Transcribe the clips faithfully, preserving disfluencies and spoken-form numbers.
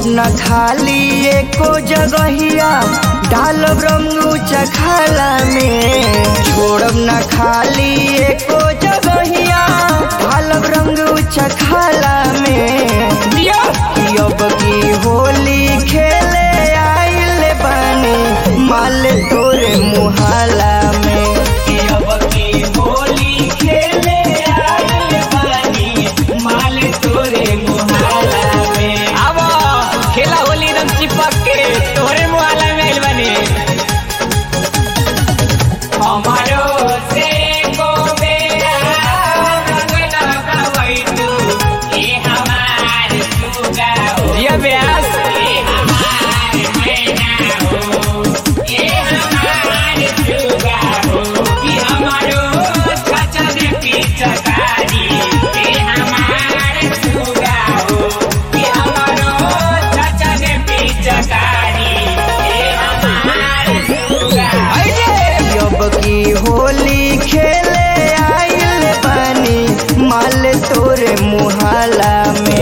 न खाली एको जगहिया डालब रंग चखाला में। छोड़ब न खाली एको जगहिया डालब रंग चखाला में। अब की होली खेले आइल बानी माल तोरे मुहाला में। अब की होली खेले आइल बानी माल तोरे मुहाला में। अब खेला होली एकदम चिपक के तोरे मुहाला में आइल बानी। हमारो से को बेरा रंग लगावै तू ये हमार सुगा हो। ये ब्यास ये हमार मैना हो, ये हमार सुगा हो। कि हमारो चाचा ने पिचकारी ये हमार सुगा हो। कि हमारो चाचा ने पिचकारी ये हमार सुगा हो। अब की होली खेले आइल बानी माल तोरे मुहाला में।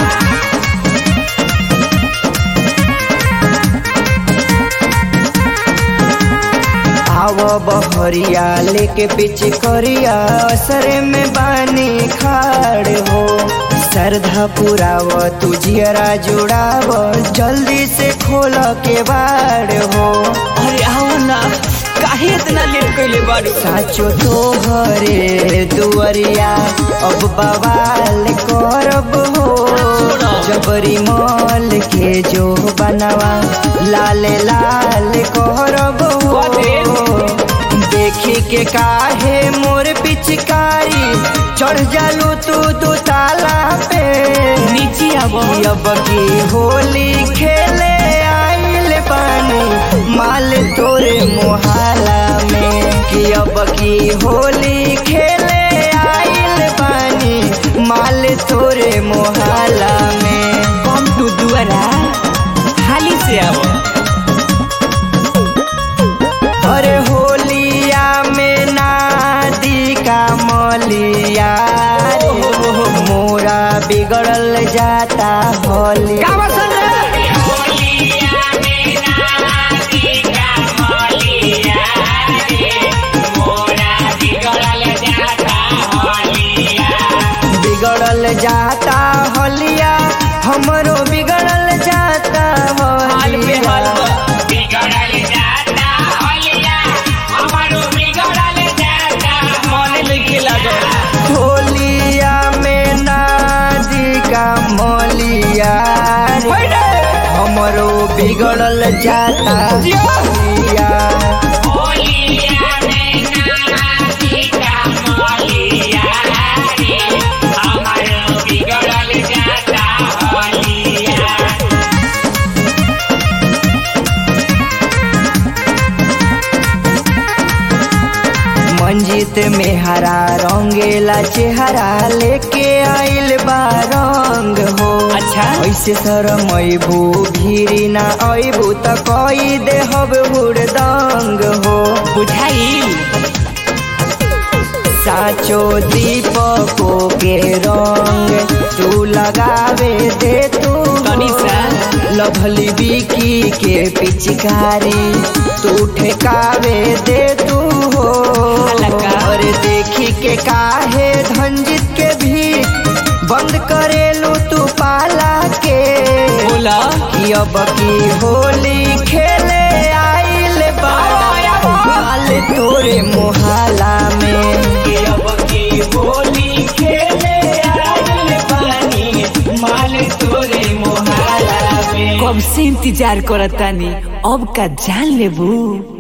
आव बहरिया लेके पीछे करिया असरे में बानी खाड़ हो। श्रद्धा पुराव तू जियरा जुड़ाव जल्दी से खोल के बाड़ हो। अरे आओ ना काहे इतना लेट कइले बाड़ू। साचो तोहरे दुअरिया अब बवाल करब हो। जबरी मॉल के जो बनवा लाल लाल करब हो। देखी के काहे मोर पिचकारी चढ़ जालू तू दो ताला पे। नीचे आबो अब की होली खेले आइल बानी माल तोरे मुहाला में। कि अब की होली खेले आइल बानी माल तोरे मुहाला में। कम तू दुआरा हाली से आबो। अरे होलिया में नादी का मलिया मोरा बिगड़ल जाता होली। बिगड़ल जाता होलिया हमरो बिगड़ल जाता होलिया। बिगड़ल जाता होलिया हमारो बिगड़ल जाता मन लिखे लागल। होलिया में नादी का मलिया हमरो बिगड़ल जाता होलिया। होलिया में नादी का मलिया हमारो बिगड़ल जाता होलिया। मंजित में हरा रंगेला चेहरा लेके आइल बा रंग हो। अच्छा ऐसे शरमैबू भीरी ना अबू त कई देहब हुड़दंग हो। बुझाई साचो दीपको के रंग तू लगावे दे तू लभली बिकी के पिचकारी तू ठेकावे दे तू हो। और देखी के काहे धंजित के भी बंद करेलू तू पाला के। बोला कि अब की होली खेले आइल बाल तोरे मुहाला में। अब की होली खेले आइल बानी माल तोरे मुहाला में। कब से इंतजार करतानी अब का जान लेबू।